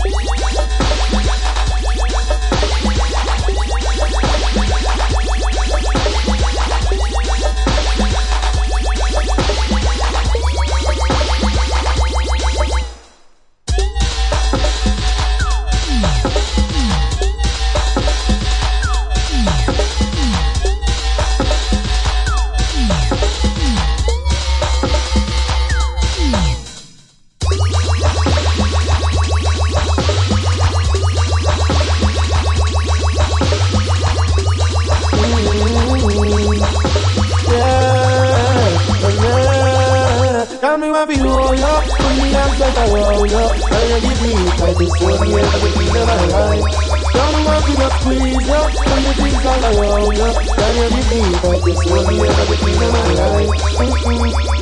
Tell me what you hold up, put me hands like a roll up. Can you give me like this one here, everything in my life? Tell me what you got squeeze up, when the things all around up. Can you give me like this one here, everything in my life?